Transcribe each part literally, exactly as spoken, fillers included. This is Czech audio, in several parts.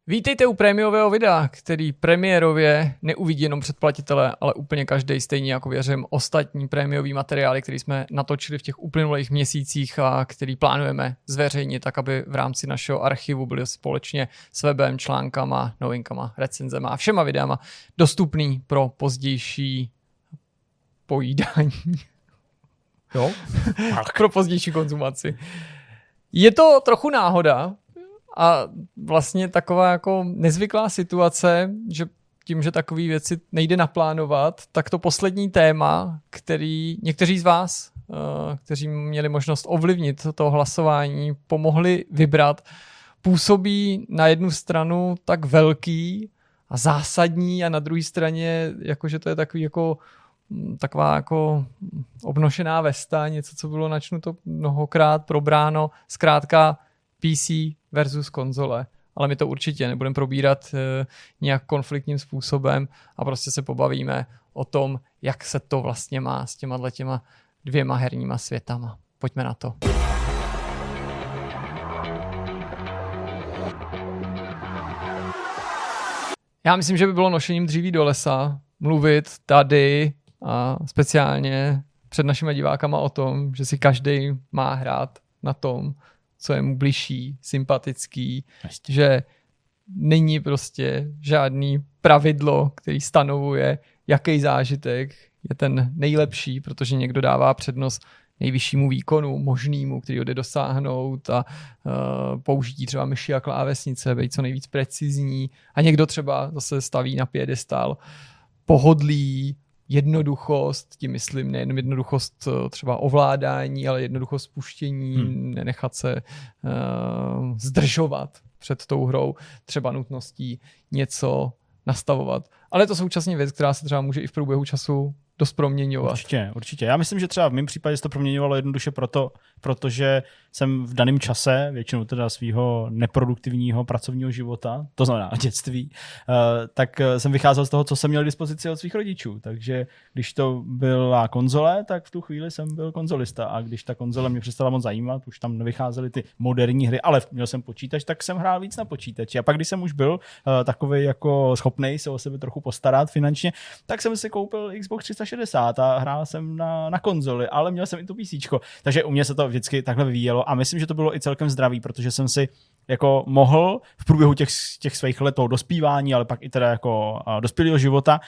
Vítejte u prémiového videa, který premiérově neuvidí jenom předplatitele, ale úplně každý, stejně jako věřím ostatní prémiový materiály, který jsme natočili v těch uplynulých měsících a který plánujeme zveřejnit, tak aby v rámci našeho archivu byly společně s webem, článkama, novinkama, recenzema a všema videama dostupný pro pozdější pojídání. Jo? Pro pozdější konzumaci. Je to trochu náhoda, a vlastně taková jako nezvyklá situace, že tím, že takové věci nejde naplánovat, tak to poslední téma, který někteří z vás, kteří měli možnost ovlivnit to hlasování, pomohli vybrat, působí na jednu stranu tak velký a zásadní a na druhé straně, jakože to je takový jako taková jako obnošená vesta, něco, co bylo načnuto mnohokrát, probráno, zkrátka P C versus konzole, ale my to určitě nebudeme probírat e, nějak konfliktním způsobem a prostě se pobavíme o tom, jak se to vlastně má s těma těma dvěma herníma světama. Pojďme na to. Já myslím, že by bylo nošením dříví do lesa mluvit tady a speciálně před našimi divákama o tom, že si každý má hrát na tom, co je mu bližší, sympatický, Ještě. že není prostě žádný pravidlo, který stanovuje, jaký zážitek je ten nejlepší, protože někdo dává přednost nejvyššímu výkonu, možnému, který ho jde dosáhnout a uh, použití třeba myši a klávesnice, být co nejvíc precizní a někdo třeba zase staví na piedestal pohodlí, jednoduchost, tím myslím nejen jednoduchost třeba ovládání, ale jednoduchost spuštění, hmm. nenechat se uh, zdržovat před tou hrou, třeba nutností něco nastavovat. Ale je to současně věc, která se třeba může i v průběhu času dost proměňovat. Určitě, určitě. Já myslím, že třeba v mém případě se to proměňovalo jednoduše proto, protože jsem v daném čase, většinou teda svého neproduktivního pracovního života, to znamená dětství, tak jsem vycházel z toho, co jsem měl k dispozici od svých rodičů. Takže když to byla konzole, tak v tu chvíli jsem byl konzolista. A když ta konzole mě přestala moc zajímat, už tam nevycházely ty moderní hry, ale měl jsem počítač, tak jsem hrál víc na počítači. A pak, když jsem už byl takovej jako schopnej se o sebe trochu postarat finančně, tak jsem si koupil Xbox tři sta šedesát a hrál jsem na, na konzoli, ale měl jsem i to PCčko. Takže u mě se to vždycky takhle vyvíjelo a myslím, že to bylo i celkem zdravý, protože jsem si jako mohl v průběhu těch, těch svých let toho dospívání, ale pak i teda jako dospělého života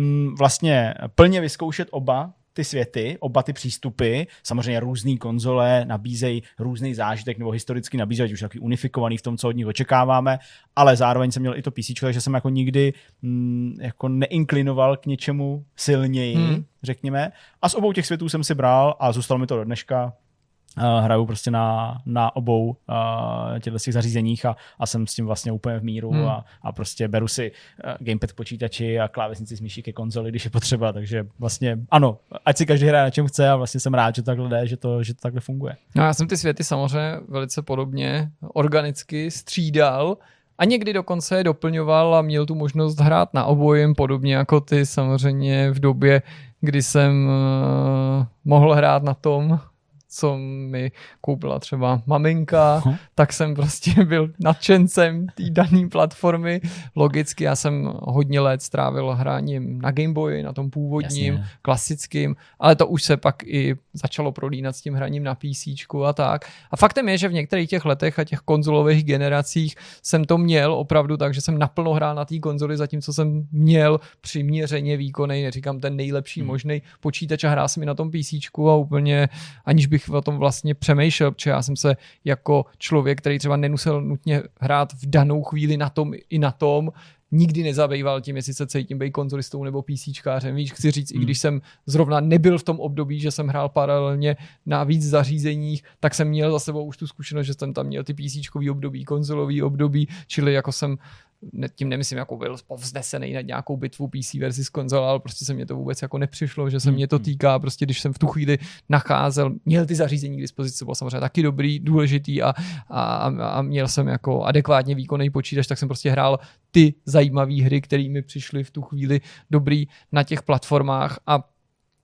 vlastně plně vyzkoušet oba ty světy, oba ty přístupy, samozřejmě různý konzole nabízejí různý zážitek nebo historicky nabízejí, už takový unifikovaný v tom, co od nich očekáváme, ale zároveň jsem měl i to PCčko, takže jsem jako nikdy mm, jako neinklinoval k něčemu silněji, hmm. řekněme. A z obou těch světů jsem si bral a zůstalo mi to do dneška. Uh, hraju prostě na, na obou uh, těchto těch zařízeních a, a jsem s tím vlastně úplně v míru hmm. a, a prostě beru si uh, gamepad k počítači a klávesnici s myší ke konzoli, když je potřeba, takže vlastně ano, ať si každý hraje na čem chce a vlastně jsem rád, že to takhle jde, že to, že to takhle funguje. No já jsem ty světy samozřejmě velice podobně organicky střídal a někdy dokonce je doplňoval a měl tu možnost hrát na obojem, podobně jako ty samozřejmě v době, kdy jsem uh, mohl hrát na tom, co mi koupila třeba maminka, uh-huh. tak jsem prostě byl nadšencem té dané platformy. Logicky já jsem hodně let strávil hráním na Game Boyi, na tom původním, Jasně. klasickým, ale to už se pak i začalo prolínat s tím hraním na PCčku a tak. A faktem je, že v některých těch letech a těch konzolových generacích jsem to měl opravdu tak, že jsem naplno hrál na té konzoli, zatímco jsem měl přiměřeně výkonný, neříkám ten nejlepší hmm. možný počítač a hrál jsem i na tom PCčku a úplně aniž bych o tom vlastně přemýšlel, protože já jsem se jako člověk, který třeba nemusel nutně hrát v danou chvíli na tom i na tom, nikdy nezabýval tím, jestli se cítím být konzolistou nebo PCčkářem. Víš, chci říct, hmm. i když jsem zrovna nebyl v tom období, že jsem hrál paralelně na víc zařízeních, tak jsem měl za sebou už tu zkušenost, že jsem tam měl ty PCčkový období, konzolový období, čili jako jsem tím nemyslím, jako byl povznesený nad nějakou bitvu P C versus konzole, ale prostě se mě to vůbec jako nepřišlo, že se hmm. mě to týká, prostě když jsem v tu chvíli nacházel, měl ty zařízení k dispozici, bylo samozřejmě taky dobrý, důležitý a, a, a měl jsem jako adekvátně výkonný počítač, tak jsem prostě hrál ty zajímavé hry, které mi přišly v tu chvíli dobrý na těch platformách a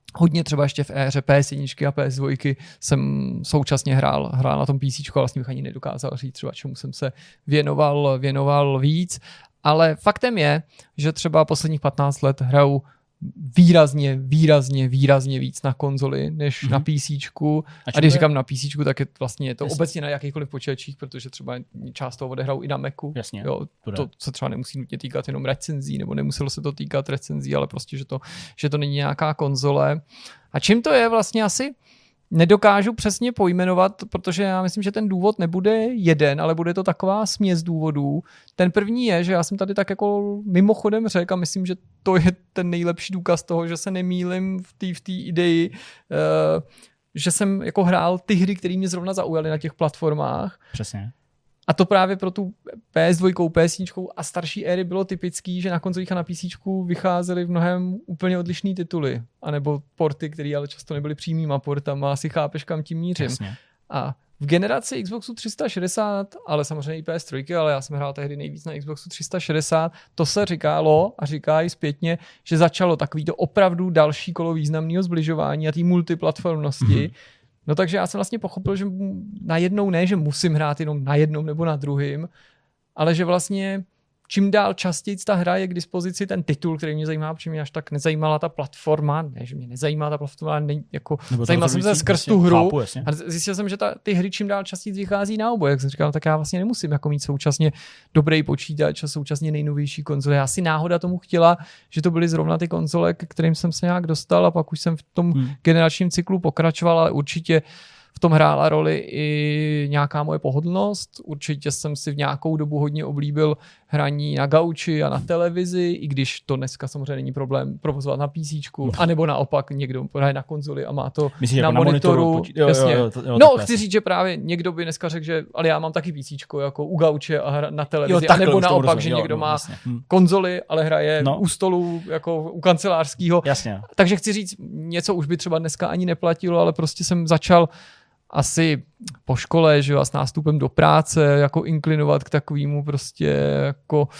hodně třeba ještě v éře P S jedna a P S dva jsem současně hrál, hrál na tom PCčku a vlastně bych ani nedokázal říct třeba, čemu jsem se věnoval, věnoval víc. Ale faktem je, že třeba posledních patnáct let hraju výrazně, výrazně, výrazně víc na konzoli, než mm-hmm. na PCčku. A, a když říkám na PCčku, tak je vlastně je to Jasně. obecně na jakýchkoliv počítačích, protože třeba část toho odehraju i na Macu. Jasně. Jo, to se třeba nemusí nutně týkat jenom recenzí, nebo nemuselo se to týkat recenzí, ale prostě, že to, že to není nějaká konzole. A čím to je vlastně asi nedokážu přesně pojmenovat, protože já myslím, že ten důvod nebude jeden, ale bude to taková směs důvodů. Ten první je, že já jsem tady tak jako mimochodem řekl a myslím, že to je ten nejlepší důkaz toho, že se nemýlim v té v té ideji, uh, že jsem jako hrál ty hry, které mě zrovna zaujaly na těch platformách. Přesně. A to právě pro tu P S dva, P S jedna a starší éry bylo typický, že na konzolích a na PCčku vycházely v mnohem úplně odlišný tituly. A nebo porty, které ale často nebyly přímýma portama. Asi chápeš, kam tím mířím. Jasně. A v generaci Xboxu tři sta šedesát, ale samozřejmě i P S tři, ale já jsem hrál tehdy nejvíc na Xboxu tři sta šedesát, to se říkalo a říká i zpětně, že začalo takový to opravdu další kolo významného zbližování a té multiplatformnosti. Mm-hmm. No takže já jsem vlastně pochopil, že najednou ne, že musím hrát jenom na jednom nebo na druhým, ale že vlastně čím dál častěji ta hra je k dispozici ten titul, který mě zajímá, protože mě až tak nezajímala ta platforma, ne, že mě nezajímá ta platforma, ne, jako zajímal jsem se skrz tu hru chápu, a zjistil jsem, že ta, ty hry čím dál častěji vychází na oboje, jak jsem říkal, tak já vlastně nemusím jako mít současně dobrý počítač a současně nejnovější konzole. Já si náhoda tomu chtěla, že to byly zrovna ty konzole, k kterým jsem se nějak dostal a pak už jsem v tom hmm. generačním cyklu pokračoval, ale určitě v tom hrála roli i nějaká moje pohodlnost. Určitě jsem si v nějakou dobu hodně oblíbil hraní na gauči a na televizi, i když to dneska samozřejmě není problém provozovat na PCčku, anebo naopak někdo hraje na konzoli a má to Myslíš, na, jako monitoru. na monitoru. Jo, jasně. Jo, jo, jo, no, chci říct, že právě někdo by dneska řekl, že ale já mám taky PCčko jako u gauče a hra na televizi, jo, anebo naopak, rozumím, že jo, někdo jo, má jasně. konzoli, ale hraje no. u stolu jako u kancelářského. Jasně. Takže chci říct, něco už by třeba dneska ani neplatilo, ale prostě jsem začal asi po škole, že jo, a s nástupem do práce jako inklinovat k takovému prostě jako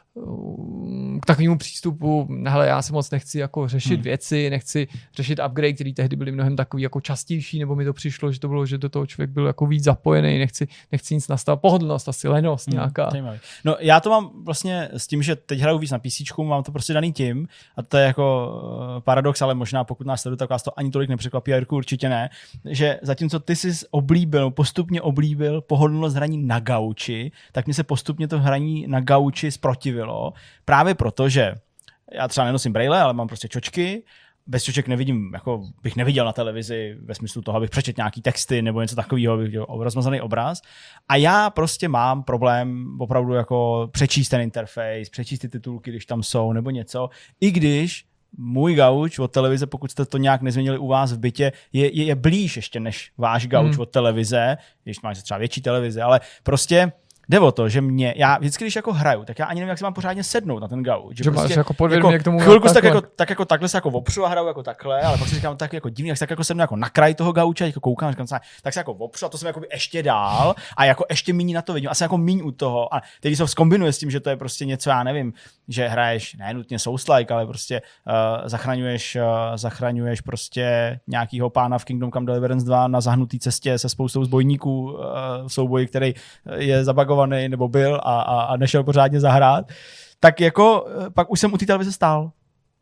k takovému přístupu, hele, já se moc nechci jako řešit hmm. věci, nechci řešit upgrade, které tehdy byly mnohem takový jako častější, nebo mi to přišlo, že to bylo, že do toho člověk byl jako víc zapojený, nechci, nechci nic nastavit, pohodlnost, asi lenost hmm. nějaká. Zajímavý. No já to mám vlastně s tím, že teď hraju víc na PCčku, mám to prostě daný tím a to je jako paradox, ale možná pokud nás sleduje, tak vás to ani tolik nepřekvapí, Jirku, určitě ne, že zatímco ty jsi oblíbil, postupně oblíbil pohodlnost hraní na gauči, tak mi se postupně to hraní na gauči zprotivilo. Právě proto, že já třeba nenosím brejle, ale mám prostě čočky, bez čoček nevidím, jako bych neviděl na televizi ve smyslu toho, abych přečetl nějaký texty nebo něco takového, abych viděl rozmazaný obraz. A já prostě mám problém opravdu jako přečíst ten interface, přečíst ty titulky, když tam jsou nebo něco, i když můj gauč od televize, pokud jste to nějak nezměnili u vás v bytě, je, je, je blíž ještě než váš gauč hmm. od televize, když máš třeba větší televize, ale prostě jde o to, že mě, já vždycky, když jako hraju, tak já ani nevím, jak se mám pořádně sednout na ten gauč. Že, že prostě, máš jako podvědomě jako, k tomu chvilku tak jako, tak jako takhle se jako opřu a hraju jako takhle, ale pak si říkám tak jako divný, jak se tak jako sednu jako na kraj toho gauče, jako koukám, říkám, tak se jako opřu a to jsem jako ještě dál a jako ještě míň na to vidím, asi jako míň u toho. A teď se zkombinuje s tím, že to je prostě něco, já nevím, že hraješ ne nutně Souls-like, ale prostě uh, zachraňuješ, uh, zachraňuješ prostě nějakýho pána v Kingdom Come Deliverance dva na zahnutý cestě se spoustou zbojníků uh, v souboji, který je zabagovaný nebo byl a, a, a nešel pořádně zahrát, tak jako pak už jsem u té televize stál.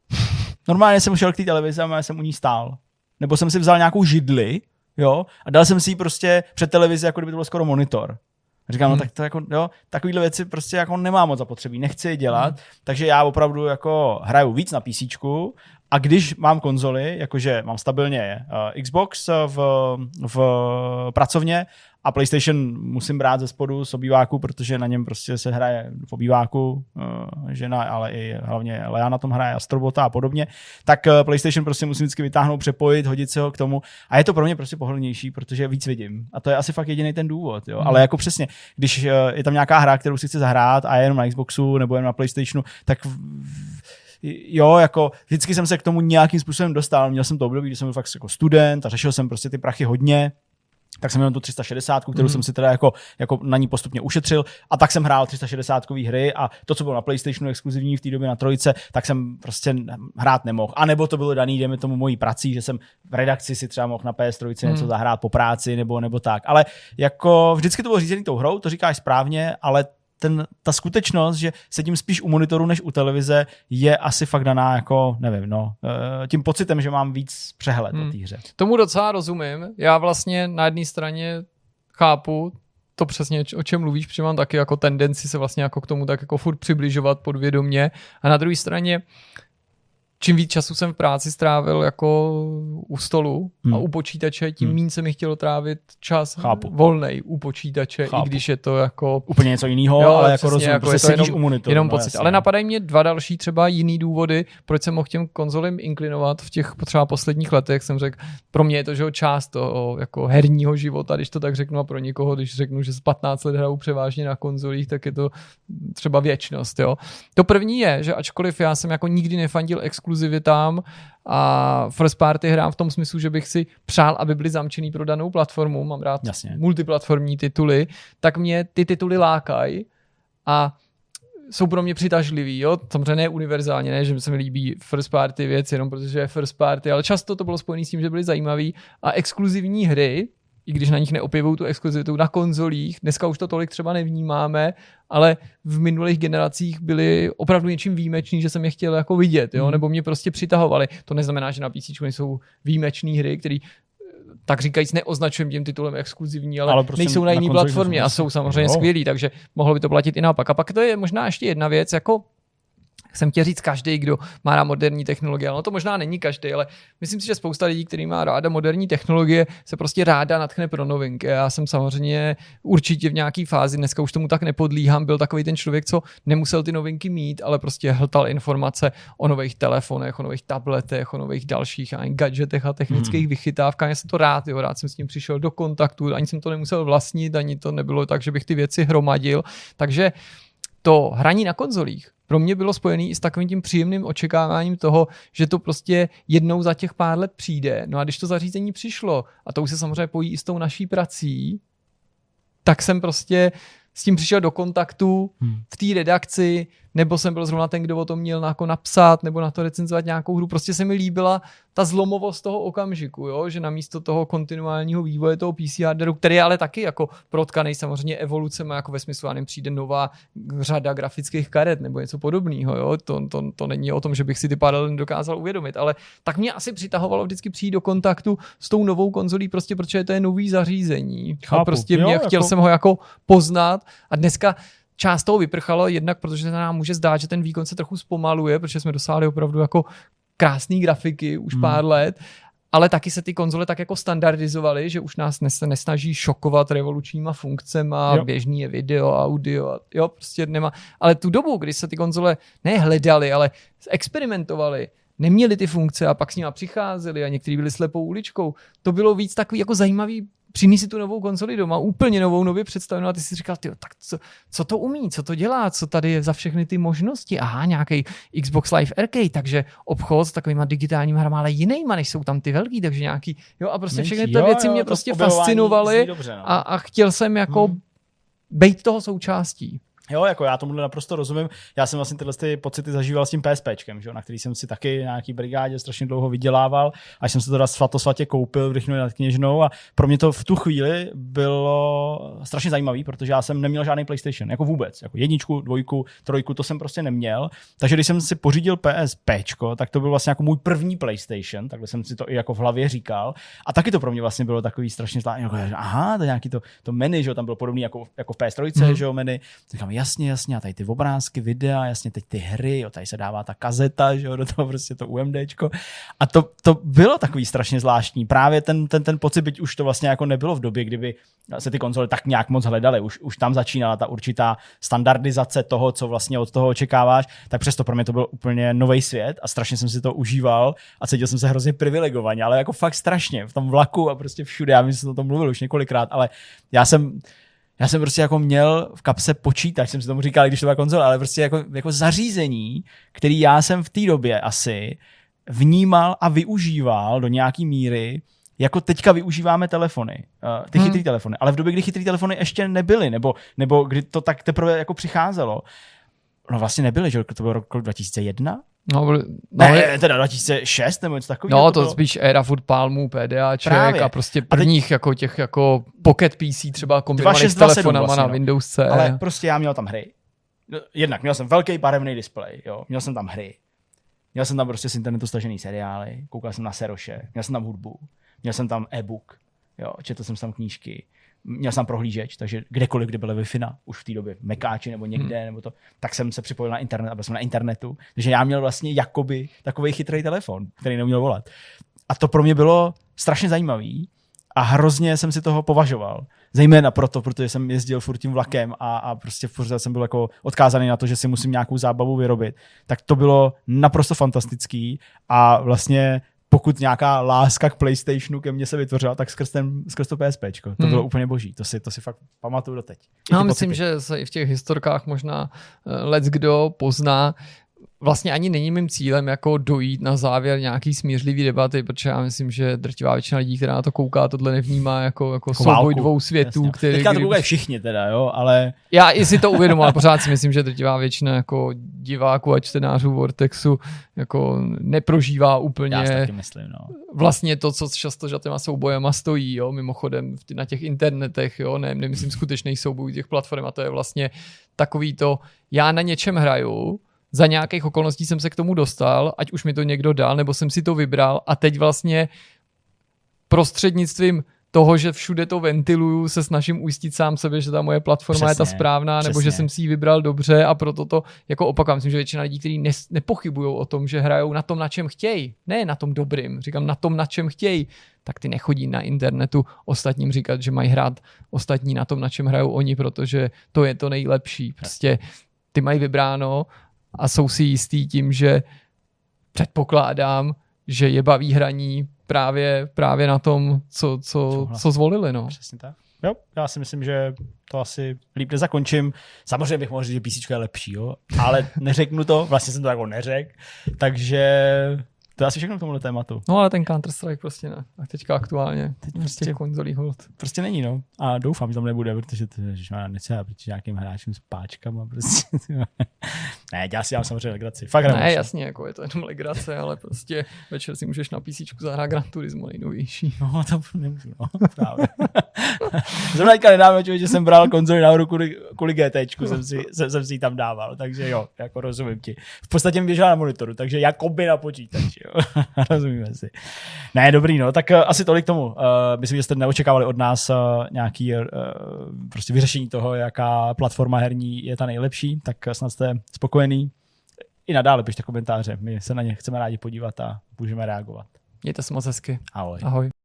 Normálně jsem šel k té televizi a jsem u ní stál. Nebo jsem si vzal nějakou židli, jo, a dal jsem si ji prostě před televizi, jako kdyby to byl skoro monitor. A říkám, hmm. no tak to jako, jo, takovýhle věci prostě jako nemám moc zapotřebí, nechci je dělat, hmm. takže já opravdu jako hraju víc na PCčku a když mám konzoli, jakože mám stabilně uh, Xbox v, v pracovně a PlayStation musím brát ze spodu z obýváku, protože na něm prostě se hraje v obýváku uh, žena, ale i hlavně Lea na tom hraje, Astrobota a podobně, tak uh, PlayStation prostě musím vždycky vytáhnout, přepojit, hodit se ho k tomu a je to pro mě prostě pohodlnější, protože víc vidím. A to je asi fakt jediný ten důvod, jo. Hmm. Ale jako přesně, když uh, je tam nějaká hra, kterou si chci zahrát a je jenom na Xboxu nebo jenom na PlayStationu, tak v, jo, jako vždycky jsem se k tomu nějakým způsobem dostal. Měl jsem to období, kdy jsem byl fakt jako student a řešil jsem prostě ty prachy hodně. tak jsem měl tu tři sta šedesát, kterou mm. jsem si teda jako, jako na ní postupně ušetřil a tak jsem hrál tři sta šedesátkový hry a to, co bylo na PlayStationu exkluzivní v té době na trojce, tak jsem prostě hrát nemohl. A nebo to bylo daný, dejme tomu mojí prací, že jsem v redakci si třeba mohl na P S tři mm. něco zahrát po práci nebo, nebo tak. Ale jako vždycky to bylo řízený tou hrou, to říkáš správně, ale ten, ta skutečnost, že sedím spíš u monitoru než u televize, je asi fakt daná jako, nevím, no, tím pocitem, že mám víc přehled hmm. o té hře. Tomu docela rozumím. Já vlastně na jedné straně chápu to přesně, o čem mluvíš, protože mám taky jako tendenci se vlastně jako k tomu tak jako furt přibližovat podvědomě. A na druhé straně čím víc času jsem v práci strávil jako u stolu hmm. a u počítače, tím hmm. méně se mi chtělo trávit čas Chápu. volnej u počítače, Chápu. i když je to jako... Úplně něco jiného, jo, ale jako rozumím, jako je to jenom, u monitoru, jenom no, pocit. Jasně. Ale napadají mě dva další třeba jiný důvody, proč jsem mohl k těm konzolím inklinovat v těch třeba posledních letech. Jsem řekl, pro mě je to, že část toho jako herního života, když to tak řeknu, a pro někoho, když řeknu, že z patnáct let hraju převážně na konzolích, tak je to třeba věčnost. Jo. To první je, že ačkoliv já jsem jako nikdy nefandil exkluzivitám a first party hrám v tom smyslu, že bych si přál, aby byly zamčený pro danou platformu, mám rád Jasně. multiplatformní tituly, tak mě ty tituly lákají a jsou pro mě přitažlivý, jo, samozřejmě ne univerzálně, ne, že se mi líbí first party věc jenom protože je first party, ale často to bylo spojené s tím, že byly zajímavý a exkluzivní hry, i když na nich neobjevují tu exkluzivitu na konzolích, dneska už to tolik třeba nevnímáme, ale v minulých generacích byly opravdu něčím výjimečný, že jsem je chtěl jako vidět, jo? Hmm. nebo mě prostě přitahovali. To neznamená, že na P C nejsou výjimečné hry, které tak říkajíc neoznačujem tím titulem exkluzivní, ale, ale prostě nejsou na jiné platformě a jsou samozřejmě skvělí, takže mohlo by to platit i naopak. A pak to je možná ještě jedna věc, jako jsem chtěl říct každý, kdo má rád moderní technologie, ale no to možná není každý, ale myslím si, že spousta lidí, který má ráda moderní technologie, se prostě ráda natchne pro novinky. Já jsem samozřejmě určitě v nějaký fázi, dneska už tomu tak nepodlíhám, byl takový ten člověk, co nemusel ty novinky mít, ale prostě hltal informace o nových telefonech, o nových tabletech, o nových dalších ani gadgetech a technických hmm. vychytávkách. Já jsem to rád, jo, rád jsem s tím přišel do kontaktu, ani jsem to nemusel vlastnit, ani to nebylo tak, že bych ty věci hromadil. Takže to hraní na konzolích pro mě bylo spojený i s takovým tím příjemným očekáváním toho, že to prostě jednou za těch pár let přijde. No a když to zařízení přišlo, a to už se samozřejmě pojí i s tou naší prací, tak jsem prostě s tím přišel do kontaktu hmm. v té redakci, nebo jsem byl zrovna ten, kdo o tom měl jako napsat, nebo na to recenzovat nějakou hru. Prostě se mi líbila ta zlomovost toho okamžiku, jo? Že namísto toho kontinuálního vývoje toho P C hardwareu, který je ale taky jako protkanej samozřejmě evolucema, jako ve smyslu, a nem přijde nová řada grafických karet nebo něco podobného. Jo? To, to, to není o tom, že bych si ty paralely nedokázal uvědomit, ale tak mě asi přitahovalo vždycky přijít do kontaktu s tou novou konzolí, prostě protože to je nový zařízení. Chápu. A prostě mě, jo, chtěl jako... jsem ho jako poznat a dneska část toho vyprchalo, jednak protože se nám může zdát, že ten výkon se trochu zpomaluje, protože jsme dosáhli opravdu jako krásné grafiky už hmm. pár let, ale taky se ty konzole tak jako standardizovaly, že už nás nesnaží šokovat revolučníma funkcema, jo. běžný je video, audio, jo, prostě nemá. Ale tu dobu, kdy se ty konzole nehledaly, ale experimentovaly, neměli ty funkce a pak s nima přicházeli a někteří byli slepou uličkou, to bylo víc takový jako zajímavý. Přines si tu novou konzoli doma, úplně novou, nově představenou a ty si říkal, tyjo, tak co, co to umí, co to dělá, co tady je za všechny ty možnosti. Aha, nějaký Xbox Live Arcade, takže obchod s takovýma digitálníma hrama, ale jinýma, než jsou tam ty velký, takže nějaký, jo a prostě všechny ty věci jo, mě prostě fascinovaly dobře, no. a, a chtěl jsem jako hmm. bejt toho součástí. Jo, jako já tomu naprosto rozumím. Já jsem vlastně tyhle ty pocity zažíval s tím PSPčkem, že? Na který jsem si taky nějaký brigádě strašně dlouho vydělával, až jsem se to teda svatosvatě koupil v Rychnově nad Kněžnou a pro mě to v tu chvíli bylo strašně zajímavý, protože já jsem neměl žádný PlayStation, jako vůbec, jako jedničku, dvojku, trojku, to jsem prostě neměl. Takže když jsem si pořídil PSPčko, tak to byl vlastně jako můj první PlayStation, takhle jsem si to i jako v hlavě říkal. A taky to pro mě vlastně bylo takový strašně zvláštní, jako, aha, to nějaký to, to menu, že? Tam bylo podobný jako, jako v P S tři, mm. že jo, menu. Říkám, jasně, jasně, a tady ty obrázky, videa, jasně, teď ty hry, jo, tady se dává ta kazeta, že jo, do toho prostě to UMDčko. A to, to bylo takový strašně zvláštní. Právě ten, ten, ten pocit, byť už to vlastně jako nebylo v době, kdyby se ty konzole tak nějak moc hledaly, už, už tam začínala ta určitá standardizace toho, co vlastně od toho očekáváš, tak přesto pro mě to byl úplně nový svět a strašně jsem si to užíval a cítil jsem se hrozně privilegovaně, ale jako fakt strašně, v tom vlaku a prostě všude, já vím, že jsem o tom mluvil už několikrát, ale já jsem Já jsem prostě jako měl v kapse počítač, jsem si tomu říkal, když to byla konzole, ale prostě jako, jako zařízení, který já jsem v té době asi vnímal a využíval do nějaký míry jako teďka využíváme telefony, uh, ty hmm. chytrý telefony, ale v době, kdy chytrý telefony ještě nebyly, nebo, nebo kdy to tak teprve jako přicházelo, no vlastně nebyly, že to bylo rok dva tisíce jedna? No, no, ne, teda dva tisíce šest nebo něco takového. No, to, to spíš éra furt Palmů, PDAček Právě. A prostě prvních teď, jako těch jako Pocket P C třeba kombinovaných s telefonama vlastně, na Windows C. Ale prostě já měl tam hry. Jednak měl jsem velký barevný displej, jo, měl jsem tam hry. Měl jsem tam prostě z internetu stažený seriály, koukal jsem na Seroše, měl jsem tam hudbu, měl jsem tam e-book, jo, četl jsem tam knížky, měl jsem tam prohlížeč, takže kdekoliv, kde byla Wi-Fi, už v té době v Mekáči nebo někde, hmm. nebo to, tak jsem se připojil na internet a byl jsem na internetu. Takže já měl vlastně jakoby takovej chytrý telefon, který neuměl volat. A to pro mě bylo strašně zajímavý a hrozně jsem si toho považoval. Zejména proto, protože jsem jezdil furt tím vlakem a, a prostě furt jsem byl jako odkázaný na to, že si musím nějakou zábavu vyrobit. Tak to bylo naprosto fantastický a vlastně pokud nějaká láska k PlayStationu ke mně se vytvořila, tak skrz, ten, skrz to PSPčko. To hmm. bylo úplně boží. To si, to si fakt pamatuju doteď. Já myslím, že se i v těch historkách možná lec kdo pozná. Vlastně ani není mým cílem jako dojít na závěr nějaký smířlivý debaty, protože já myslím, že drtivá většina lidí, která na to kouká, tohle nevnímá jako, jako souboj dvou světů. Jasně. Který, Teďka to koukají všichni teda, jo, ale... Já i si to uvědomuji, ale pořád si myslím, že drtivá většina jako diváků a čtenářů Vortexu jako neprožívá úplně já si taky myslím, no. Vlastně to, co často za těma soubojema stojí, jo, mimochodem na těch internetech, jo, ne, nemyslím skutečný souboj těch platform a to je vlastně takový to, já na něčem hraju, za nějakých okolností jsem se k tomu dostal, ať už mi to někdo dal, nebo jsem si to vybral a teď vlastně prostřednictvím toho, že všude to ventiluju, se snažím ujistit sám sebe, že ta moje platforma přesně, je ta správná, přesně. Nebo že jsem si ji vybral dobře a proto to jako opakuju, myslím, že většina lidí, kteří ne, nepochybují o tom, že hrajou na tom, na čem chtějí, ne na tom dobrým, říkám na tom, na čem chtějí, tak ty nechodí na internetu ostatním říkat, že mají hrát ostatní na tom, na čem hrajou oni, protože to je to nejlepší. Prostě ty mají vybráno a jsou si jistý tím, že předpokládám, že je baví hraní právě, právě na tom, co, co, co zvolili. No. Přesně tak. Jo, já si myslím, že to asi líp nezakončím. Samozřejmě bych mohl říct, že písíčko je lepší, jo? Ale neřeknu to, vlastně jsem to jako neřekl, takže to je asi všechno k tomuhle tématu. No ale ten Counter-Strike prostě ne. A teďka aktuálně, teď prostě těch konzolí hold. Prostě není, no. A doufám, že tam nebude, protože to je nechce, protože nějakým hráčům s páčkama prostě. Ne, já si dělám samozřejmě legraci. Fakt ne, nemožný. Jasně, jako je to jenom legrace, ale prostě večer si můžeš na písíčku zahrát Gran Turismo nejnovější. No, to nemůžu, no, právě. Zrovna teďka nedávno, že jsem bral konzoli nahoru kvůli, kvůli GTčku, jsem si, jsem, jsem si ji tam dával, takže jo, jako rozumím ti. V podstatě mi běžela na monitoru, takže jakoby na počítači, jo. Rozumíme si. Ne, dobrý, no, tak uh, asi tolik tomu. Uh, myslím, že jste neočekávali od nás uh, nějaký uh, prostě vyřešení toho, jaká platforma herní je ta nejlepší, tak snad jste spokojený. I nadále pište komentáře, my se na ně chceme rádi podívat a můžeme reagovat. Mějte se moc hezky. Ahoj. Ahoj.